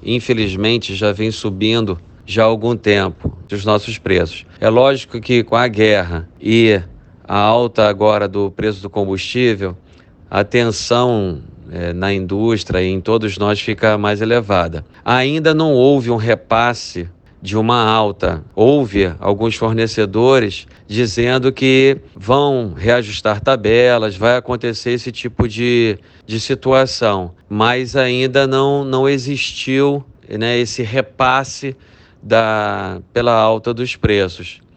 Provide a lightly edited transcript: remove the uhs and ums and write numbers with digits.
infelizmente, já vem subindo já há algum tempo os nossos preços. É lógico que com a guerra e a alta agora do preço do combustível, a tensão na indústria e em todos nós fica mais elevada. Ainda não houve um repasse de uma alta. Houve alguns fornecedores dizendo que vão reajustar tabelas, vai acontecer esse tipo de situação, mas ainda não existiu, né, esse repasse pela alta dos preços.